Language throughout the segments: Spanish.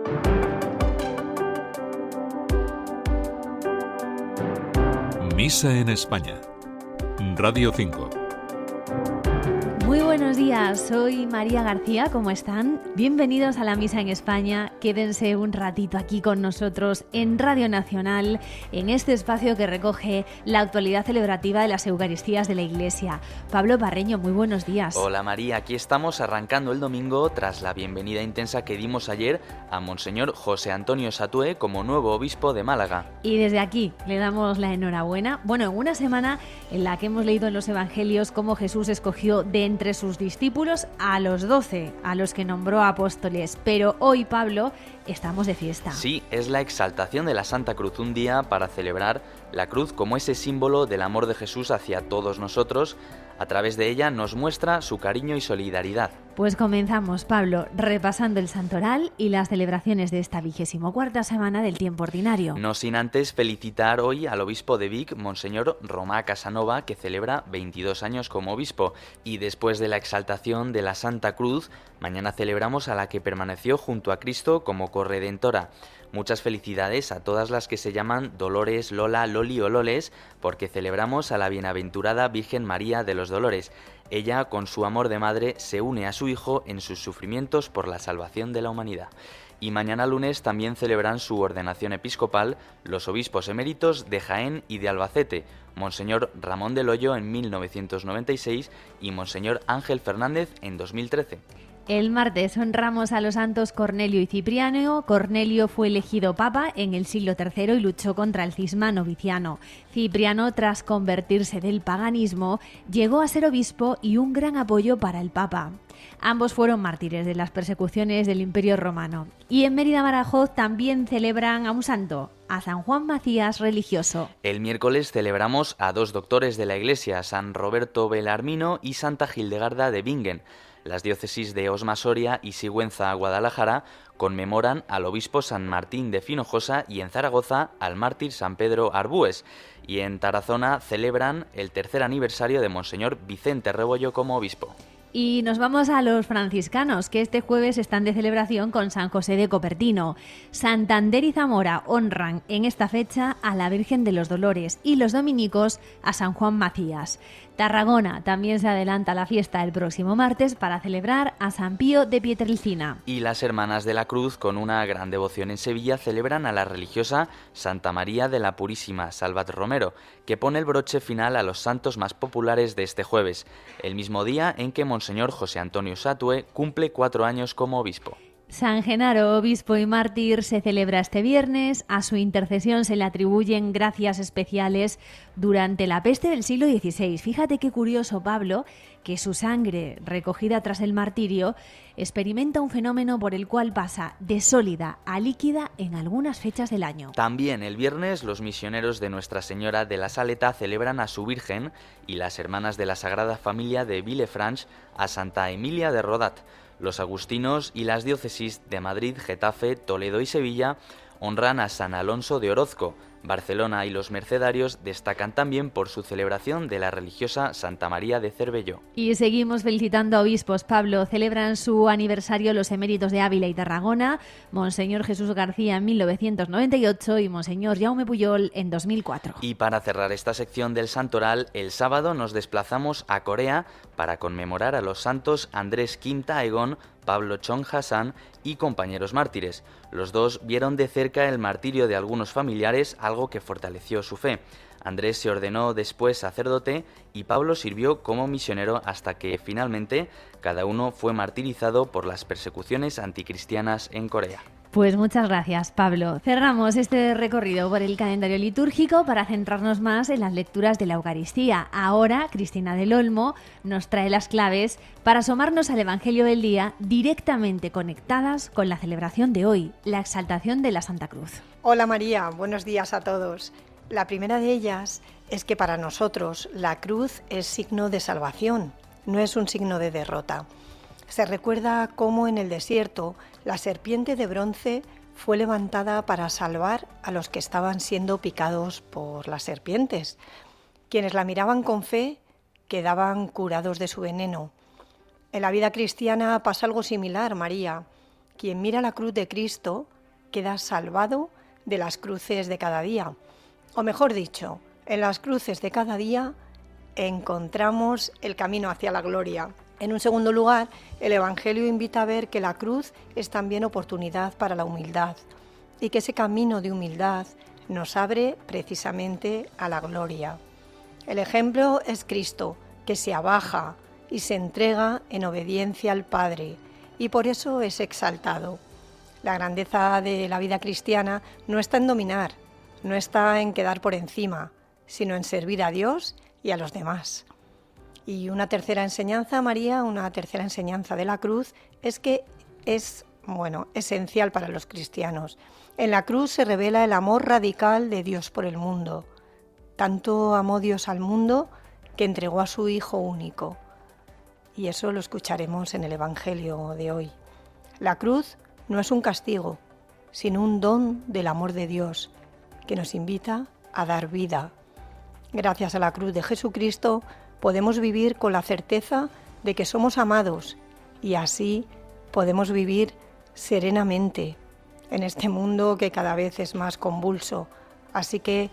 Misa en España. Radio 5. Muy buenos días, soy María García, ¿cómo están? Bienvenidos a la Misa en España, quédense un ratito aquí con nosotros en Radio Nacional, en este espacio que recoge la actualidad celebrativa de las Eucaristías de la Iglesia. Pablo Parreño, muy buenos días. Hola María, aquí estamos arrancando el domingo tras la bienvenida intensa que dimos ayer a Monseñor José Antonio Satué como nuevo obispo de Málaga. Y desde aquí le damos la enhorabuena, en una semana en la que hemos leído en los Evangelios cómo Jesús escogió de entre sus discípulos a los 12, a los que nombró apóstoles. Pero hoy, Pablo, estamos de fiesta. Sí, es la exaltación de la Santa Cruz, un día para celebrar la cruz como ese símbolo del amor de Jesús hacia todos nosotros. A través de ella nos muestra su cariño y solidaridad. Pues comenzamos, Pablo, repasando el santoral y las celebraciones de esta 24ª semana del tiempo ordinario. No sin antes felicitar hoy al obispo de Vic, Monseñor Romà Casanova, que celebra 22 años como obispo. Y después de la exaltación de la Santa Cruz, mañana celebramos a la que permaneció junto a Cristo como corredentora. Muchas felicidades a todas las que se llaman Dolores, Lola, Loli o Loles, porque celebramos a la bienaventurada Virgen María de los Dolores. Ella, con su amor de madre, se une a su hijo en sus sufrimientos por la salvación de la humanidad. Y mañana lunes también celebran su ordenación episcopal los obispos eméritos de Jaén y de Albacete, Monseñor Ramón del Hoyo en 1996 y Monseñor Ángel Fernández en 2013. El martes honramos a los santos Cornelio y Cipriano. Cornelio fue elegido papa en el siglo III y luchó contra el cisma noviciano. Cipriano, tras convertirse del paganismo, llegó a ser obispo y un gran apoyo para el papa. Ambos fueron mártires de las persecuciones del Imperio Romano. Y en Mérida, Badajoz, también celebran a un santo, a San Juan Macías, religioso. El miércoles celebramos a dos doctores de la Iglesia, San Roberto Belarmino y Santa Hildegarda de Bingen. Las diócesis de Osma Soria y Sigüenza Guadalajara conmemoran al obispo San Martín de Finojosa y en Zaragoza al mártir San Pedro Arbúes. Y en Tarazona celebran el tercer aniversario de Monseñor Vicente Rebollo como obispo. Y nos vamos a los franciscanos, que este jueves están de celebración con San José de Copertino. Santander y Zamora honran en esta fecha a la Virgen de los Dolores y los dominicos a San Juan Macías. Tarragona también se adelanta la fiesta el próximo martes para celebrar a San Pío de Pietrelcina. Y las Hermanas de la Cruz, con una gran devoción en Sevilla, celebran a la religiosa Santa María de la Purísima Salvat Romero, que pone el broche final a los santos más populares de este jueves, el mismo día en que Monseñor José Antonio Satué cumple 4 años como obispo. San Genaro, obispo y mártir, se celebra este viernes. A su intercesión se le atribuyen gracias especiales durante la peste del siglo XVI. Fíjate qué curioso, Pablo, que su sangre, recogida tras el martirio, experimenta un fenómeno por el cual pasa de sólida a líquida en algunas fechas del año. También el viernes los misioneros de Nuestra Señora de la Saleta celebran a su Virgen y las Hermanas de la Sagrada Familia de Villefranche a Santa Emilia de Rodat. Los agustinos y las diócesis de Madrid, Getafe, Toledo y Sevilla honran a San Alonso de Orozco. Barcelona y los mercedarios destacan también por su celebración de la religiosa Santa María de Cervelló. Y seguimos felicitando a obispos, Pablo. Celebran su aniversario los eméritos de Ávila y Tarragona, Monseñor Jesús García en 1998 y Monseñor Jaume Pujol en 2004. Y para cerrar esta sección del santoral, el sábado nos desplazamos a Corea para conmemorar a los santos Andrés Kim Taegon, Pablo Chong Hassan y compañeros mártires. Los dos vieron de cerca el martirio de algunos familiares, algo que fortaleció su fe. Andrés se ordenó después sacerdote y Pablo sirvió como misionero hasta que finalmente cada uno fue martirizado por las persecuciones anticristianas en Corea. Pues muchas gracias, Pablo. Cerramos este recorrido por el calendario litúrgico para centrarnos más en las lecturas de la Eucaristía. Ahora, Cristina del Olmo nos trae las claves para asomarnos al Evangelio del día directamente conectadas con la celebración de hoy, la exaltación de la Santa Cruz. Hola María, buenos días a todos. La primera de ellas es que para nosotros la cruz es signo de salvación, no es un signo de derrota. Se recuerda cómo en el desierto la serpiente de bronce fue levantada para salvar a los que estaban siendo picados por las serpientes. Quienes la miraban con fe quedaban curados de su veneno. En la vida cristiana pasa algo similar, María. Quien mira la cruz de Cristo queda salvado de las cruces de cada día. O mejor dicho, en las cruces de cada día encontramos el camino hacia la gloria. En un segundo lugar, el Evangelio invita a ver que la cruz es también oportunidad para la humildad y que ese camino de humildad nos abre precisamente a la gloria. El ejemplo es Cristo, que se abaja y se entrega en obediencia al Padre, y por eso es exaltado. La grandeza de la vida cristiana no está en dominar, no está en quedar por encima, sino en servir a Dios y a los demás. Y una tercera enseñanza, María, una tercera enseñanza de la cruz es que es, esencial para los cristianos. En la cruz se revela el amor radical de Dios por el mundo. Tanto amó Dios al mundo que entregó a su Hijo único. Y eso lo escucharemos en el Evangelio de hoy. La cruz no es un castigo, sino un don del amor de Dios que nos invita a dar vida. Gracias a la cruz de Jesucristo podemos vivir con la certeza de que somos amados y así podemos vivir serenamente en este mundo que cada vez es más convulso. Así que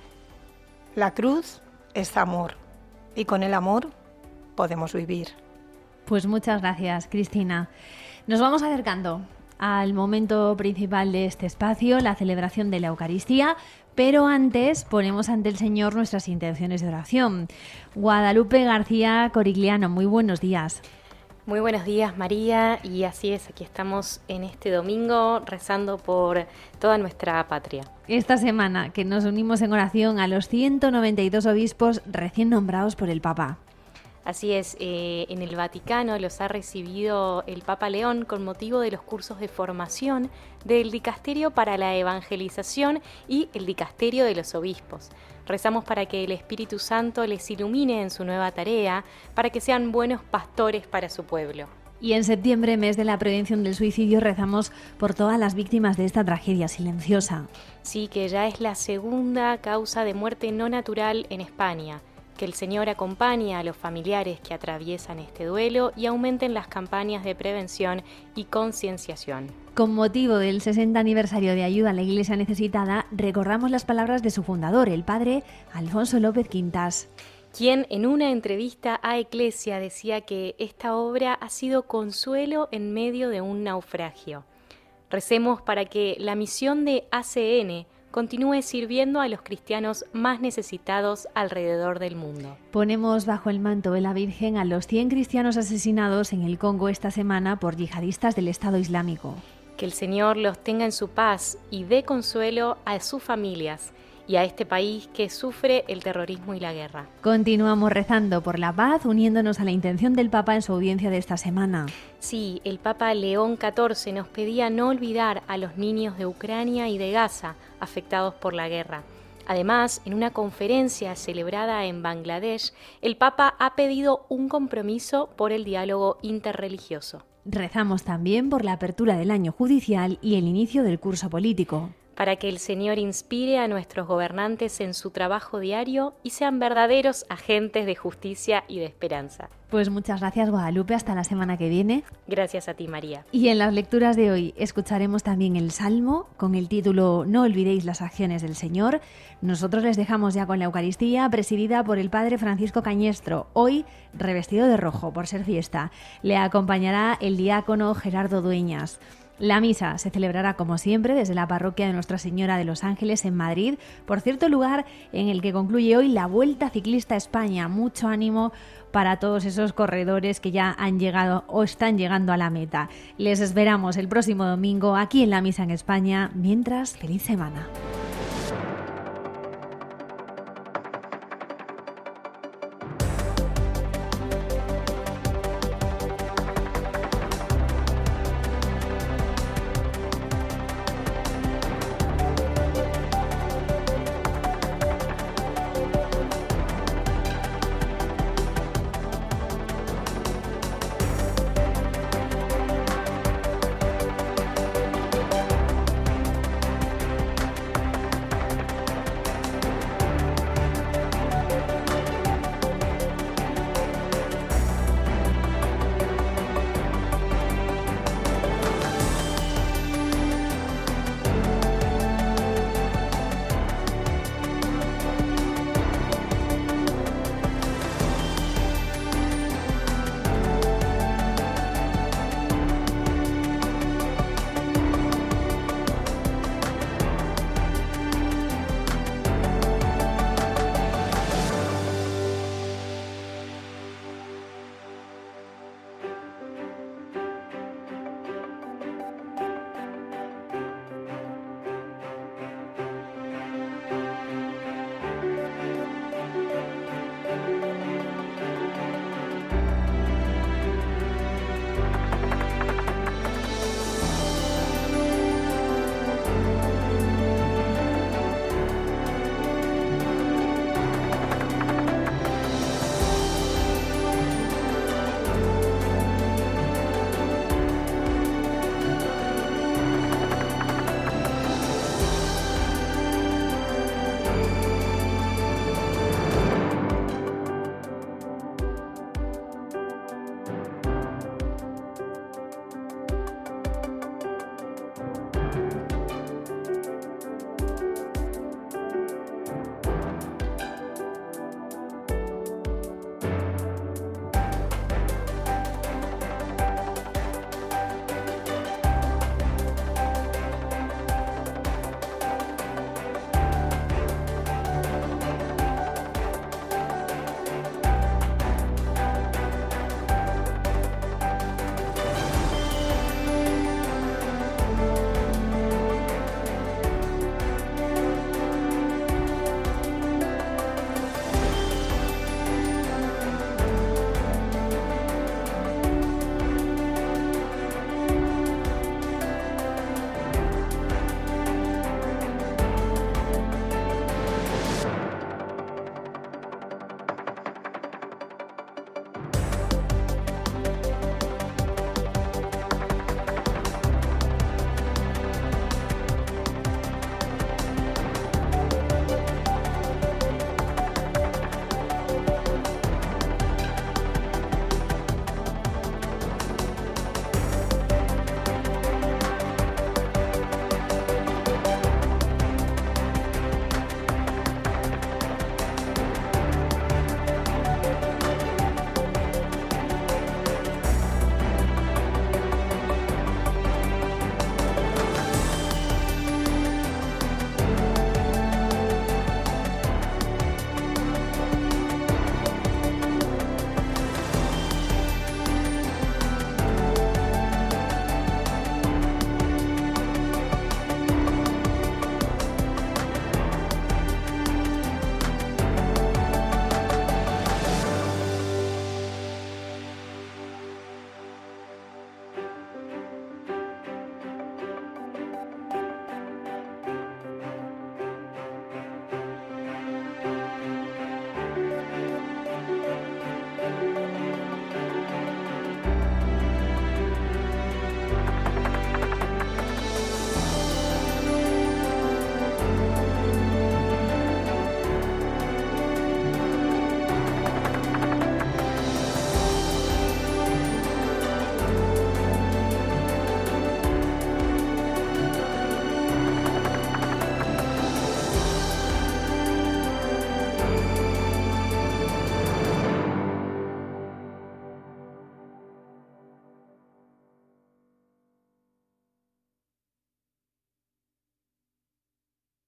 la cruz es amor y con el amor podemos vivir. Pues muchas gracias, Cristina. Nos vamos acercando al momento principal de este espacio, la celebración de la Eucaristía, pero antes ponemos ante el Señor nuestras intenciones de oración. Guadalupe García Corigliano, muy buenos días. Muy buenos días, María, y así es, aquí estamos en este domingo rezando por toda nuestra patria. Esta semana que nos unimos en oración a los 192 obispos recién nombrados por el Papa. Así es, en el Vaticano los ha recibido el Papa León con motivo de los cursos de formación del Dicasterio para la Evangelización y el Dicasterio de los Obispos. Rezamos para que el Espíritu Santo les ilumine en su nueva tarea, para que sean buenos pastores para su pueblo. Y en septiembre, mes de la prevención del suicidio, rezamos por todas las víctimas de esta tragedia silenciosa. Sí, que ya es la segunda causa de muerte no natural en España. Que el Señor acompañe a los familiares que atraviesan este duelo y aumenten las campañas de prevención y concienciación. Con motivo del 60 aniversario de ayuda a la Iglesia necesitada, recordamos las palabras de su fundador, el padre Alfonso López Quintas, quien en una entrevista a Eclesia decía que esta obra ha sido consuelo en medio de un naufragio. Recemos para que la misión de ACN continúe sirviendo a los cristianos más necesitados alrededor del mundo. Ponemos bajo el manto de la Virgen a los 100 cristianos asesinados en el Congo esta semana por yihadistas del Estado Islámico. Que el Señor los tenga en su paz y dé consuelo a sus familias y a este país que sufre el terrorismo y la guerra. Continuamos rezando por la paz, uniéndonos a la intención del Papa en su audiencia de esta semana. Sí, el Papa León XIV nos pedía no olvidar a los niños de Ucrania y de Gaza afectados por la guerra. Además, en una conferencia celebrada en Bangladesh, el Papa ha pedido un compromiso por el diálogo interreligioso. Rezamos también por la apertura del año judicial y el inicio del curso político. Para que el Señor inspire a nuestros gobernantes en su trabajo diario y sean verdaderos agentes de justicia y de esperanza. Pues muchas gracias, Guadalupe, hasta la semana que viene. Gracias a ti, María. Y en las lecturas de hoy escucharemos también el Salmo con el título No olvidéis las acciones del Señor. Nosotros les dejamos ya con la Eucaristía presidida por el Padre Francisco Cañestro, hoy revestido de rojo por ser fiesta. Le acompañará el diácono Gerardo Dueñas. La misa se celebrará como siempre desde la parroquia de Nuestra Señora de los Ángeles en Madrid, por cierto lugar en el que concluye hoy la Vuelta Ciclista a España. Mucho ánimo para todos esos corredores que ya han llegado o están llegando a la meta. Les esperamos el próximo domingo aquí en la Misa en España. Mientras, feliz semana.